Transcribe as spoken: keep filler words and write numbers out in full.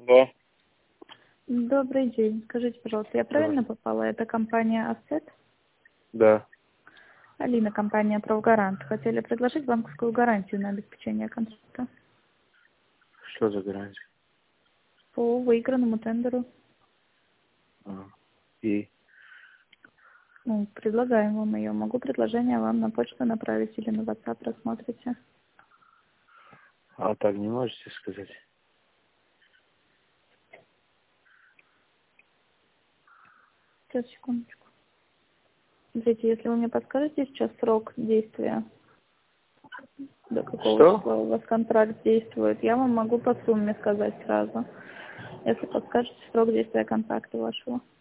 Да, Добрый день. Скажите, пожалуйста, я давай. правильно попала? Это компания Ассет? Да. Алина, компания Правгарант. Хотели предложить банковскую гарантию на обеспечение контракта Что за гарантия? по выигранному тендеру. А. И Ну, предлагаем вам ее. Могу предложение вам на почту направить или на WhatsApp рассмотрите. а так не можете сказать? Сейчас, секундочку. Смотрите, если вы мне подскажете сейчас срок действия, до какого Что? числа у вас контракт действует, я вам могу по сумме сказать сразу. Если подскажете срок действия контракта вашего.